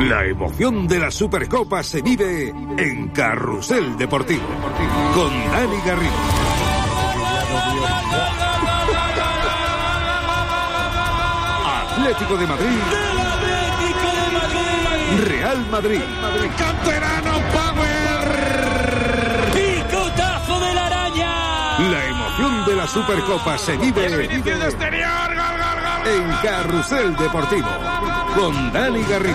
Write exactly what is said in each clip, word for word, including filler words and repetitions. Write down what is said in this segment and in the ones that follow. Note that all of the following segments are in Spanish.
La emoción de la Supercopa se vive en Carrusel Deportivo, con Dani Garrido. Atlético de Madrid. Atlético de Madrid. Real Madrid. Canterano Power. Picotazo de la araña. La emoción de la Supercopa se vive en Carrusel Deportivo, con Dani Garrido.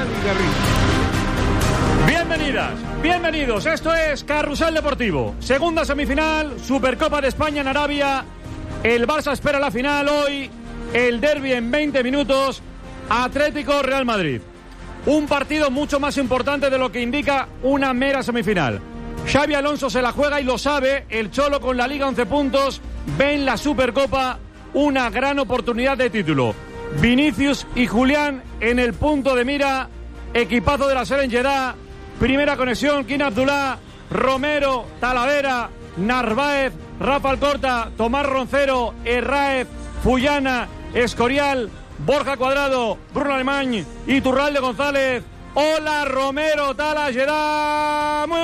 Bienvenidas, bienvenidos. Esto es Carrusel Deportivo. Segunda semifinal, Supercopa de España en Arabia. El Barça espera la final hoy. El derbi en veinte minutos. Atlético Real Madrid. Un partido mucho más importante de lo que indica una mera semifinal. Xabi Alonso se la juega y lo sabe. El Cholo con la Liga once puntos ve en la Supercopa una gran oportunidad de título. Vinicius y Julián en el punto de mira. Equipazo de la Seren Jeddah. Primera conexión, King Abdullah, Romero, Talavera, Narváez, Rafa Alcorta, Tomás Roncero, Herráez, Fullana, Escorial, Borja Cuadrado, Bruno Alemán, Iturralde González. Hola Romero, Tala Jeddah, muy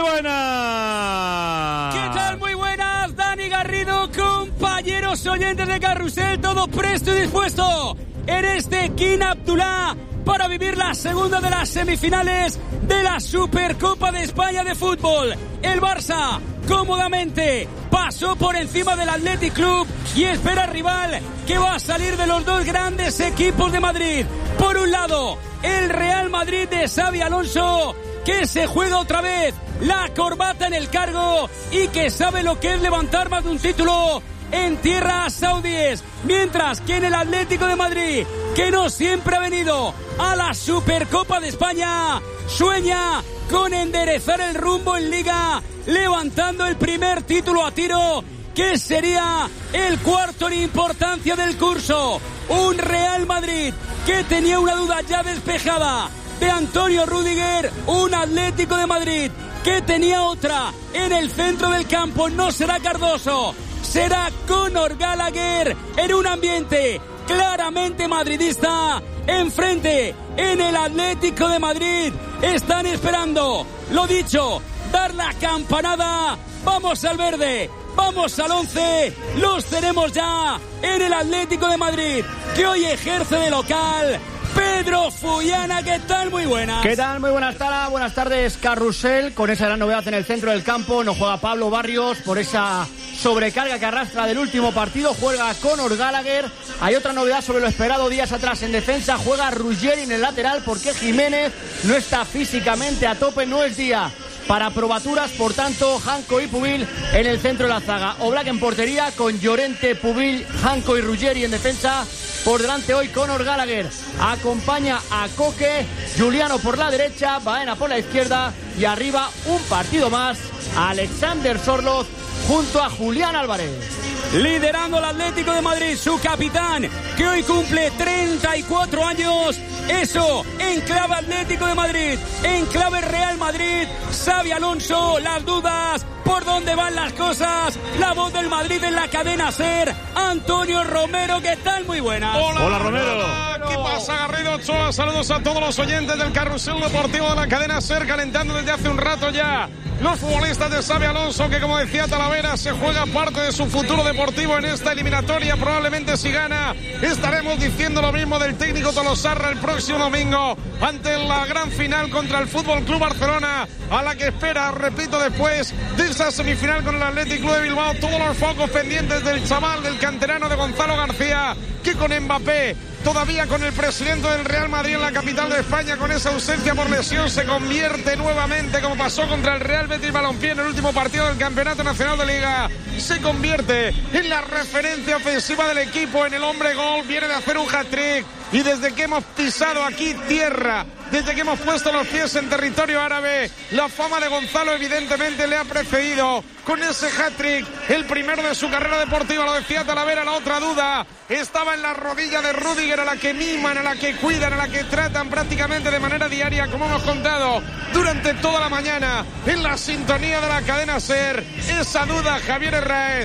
buenas. ¿Qué tal? Muy buenas, Dani Garrido, compañeros oyentes de Carrusel, todo presto y dispuesto en este King Abdullah para vivir la segunda de las semifinales de la Supercopa de España de fútbol. El Barça cómodamente pasó por encima del Athletic Club y espera al rival que va a salir de los dos grandes equipos de Madrid. Por un lado, el Real Madrid de Xabi Alonso, que se juega otra vez la corbata en el cargo y que sabe lo que es levantar más de un título en tierras saudíes, mientras que en el Atlético de Madrid, que no siempre ha venido a la Supercopa de España, sueña con enderezar el rumbo en Liga, levantando el primer título a tiro, que sería el cuarto en importancia del curso. Un Real Madrid que tenía una duda ya despejada de Antonio Rüdiger, un Atlético de Madrid que tenía otra en el centro del campo. No será Cardoso, será Conor Gallagher en un ambiente claramente madridista. Enfrente, en el Atlético de Madrid, están esperando, lo dicho, dar la campanada. Vamos al verde, vamos al once, los tenemos ya en el Atlético de Madrid, que hoy ejerce de local. Pedro Fullana, ¿qué tal? Muy buenas. ¿Qué tal? Muy buenas tardes, buenas tardes, Carrusel. Con esa gran novedad en el centro del campo, no juega Pablo Barrios por esa sobrecarga que arrastra del último partido, juega Conor Gallagher. Hay otra novedad sobre lo esperado días atrás en defensa, juega Ruggeri en el lateral porque Jiménez no está físicamente a tope, no es día para probaturas, por tanto, Janko y Pubil en el centro de la zaga. Oblak en portería con Llorente, Pubil, Janko y Ruggeri en defensa. Por delante hoy Conor Gallagher acompaña a Coque, Juliano por la derecha, Baena por la izquierda y arriba un partido más, Alexander Sorloth junto a Julián Álvarez. Liderando el Atlético de Madrid, su capitán, que hoy cumple treinta y cuatro años. Eso, en clave Atlético de Madrid, en clave Real Madrid. Xabi Alonso, las dudas, por dónde van las cosas. La voz del Madrid en la cadena SER, Antonio Romero, ¿qué tal? Muy buenas. Hola, Hola Romero. Hola, ¿qué pasa, Garrido Ochoa? Saludos a todos los oyentes del Carrusel Deportivo de la cadena SER, calentando desde hace un rato ya los futbolistas de Xabi Alonso, que como decía Talavera, se juega parte de su futuro deportivo en esta eliminatoria. Probablemente si gana, estaremos diciendo lo mismo del técnico Tolosarra el próximo domingo ante la gran final contra el Fútbol Club Barcelona, a la que espera, repito, después de esa semifinal con el Athletic Club de Bilbao, todos los focos pendientes del chaval, del canterano de Gonzalo García, que con Mbappé, todavía con el presidente del Real Madrid en la capital de España, con esa ausencia por lesión, se convierte nuevamente, como pasó contra el Real Betis Balompié en el último partido del Campeonato Nacional de Liga, se convierte en la referencia ofensiva del equipo, en el hombre gol. Viene de hacer un hat-trick y desde que hemos pisado aquí tierra, desde que hemos puesto los pies en territorio árabe, la fama de Gonzalo evidentemente le ha precedido con ese hat-trick, el primero de su carrera deportiva. Lo decía Talavera, la otra duda estaba en la rodilla de Rüdiger, a la que miman, a la que cuidan, a la que tratan prácticamente de manera diaria, como hemos contado durante toda la mañana en la sintonía de la cadena SER. Esa duda, Javier Herráez,